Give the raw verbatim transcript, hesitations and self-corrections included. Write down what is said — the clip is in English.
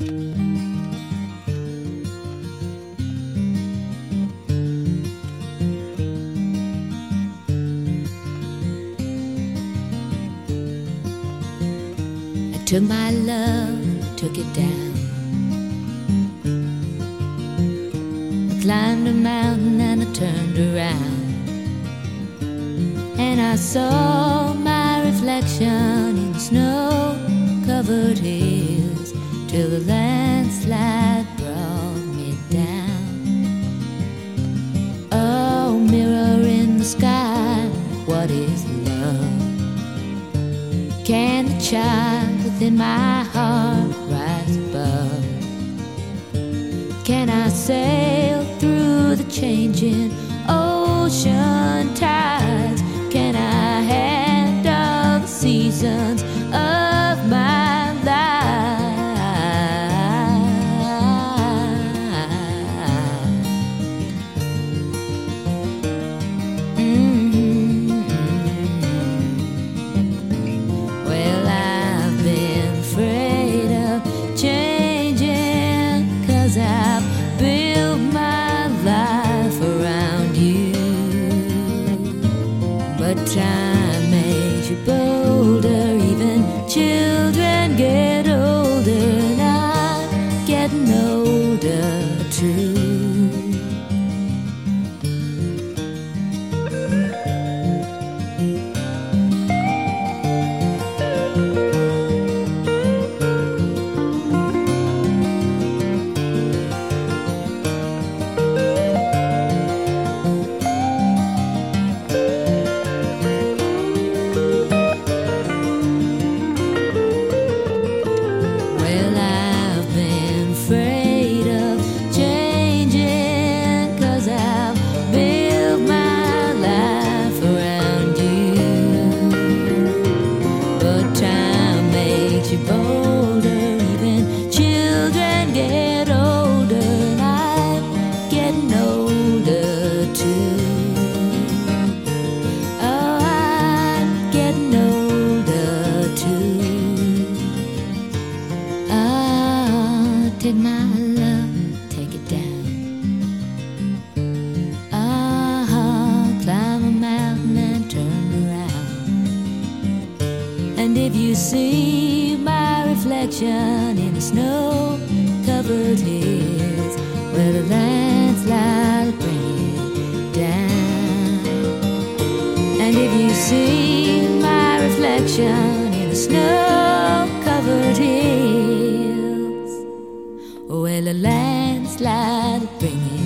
Took my love, took it down. I climbed a mountain and I turned around, and I saw my reflection in snow-covered hills till the landslide brought me down. Oh, mirror in the sky, what is love? Can the child within my heart rise above? Can I sail through the changing ocean tides? Can I handle the seasons of my life? Mm-hmm. Well, I've been afraid of changing, 'cause I've built my life around you. But time makes you bolder, even children get older, and I'm getting older too. You bolder, even children get older, and I'm getting older too. Oh, I'm getting older too. Oh, take my love, take it down. Oh, climb a mountain and turn around, and if you see my reflection in the snow-covered hills, where the landslide will bring it down. And if you see my reflection in the snow-covered hills, where the landslide will bring it